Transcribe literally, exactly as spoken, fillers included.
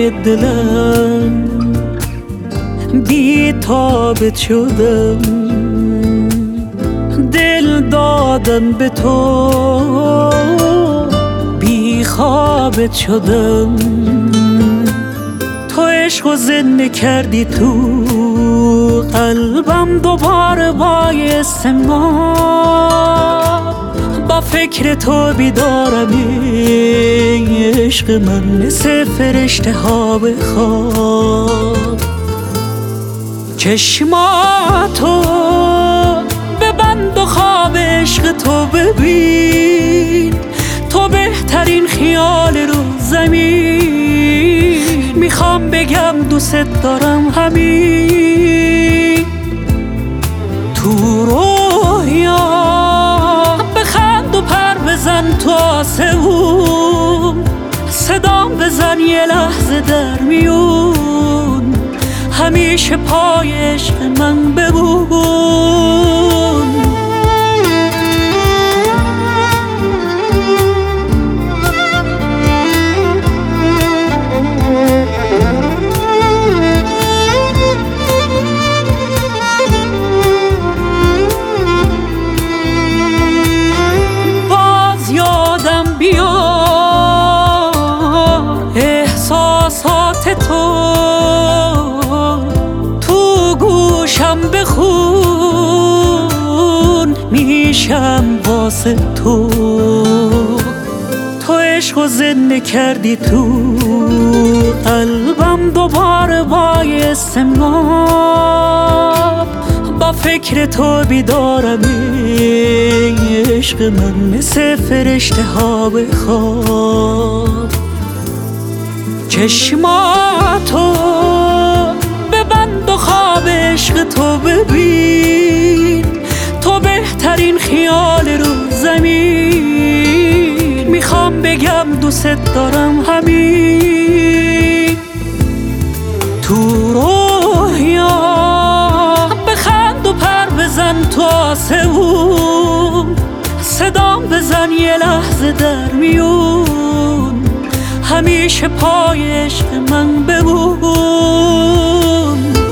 های دلم بی تابت شدم، دل دادم به تو بی خوابت شدم. تو عشق و زنده کردی تو قلبم، دوباره باعث ما با فکر تو بیدارم. عشق من مثل فرشته ها به خواب. چشماتو ببند و خواب عشق تو ببین، تو بهترین خیال رو زمین. میخوام بگم دوست دارم همین تو رویا، بخند و پر بزن تو آسمون، صدام بزن یه لحظه در میون، همیشه پای عشق من بمون. باز یادم بیار احساسات تو، بخون میشم واسه تو. تو عشق و زنده کردی تو قلبم، دوباره باعث ما با فکر تو بیدارم. عشق من مثل فرشته ها به خواب. چشماتو ببند و خواب عشق تو ببین، تو بهترین خیال رو زمین. میخوام بگم دوست دارم همین تو رویا، بخند و پر بزن تو آسمون، صدام بزن یه لحظه در میون، همیشه پای عشق من بمون.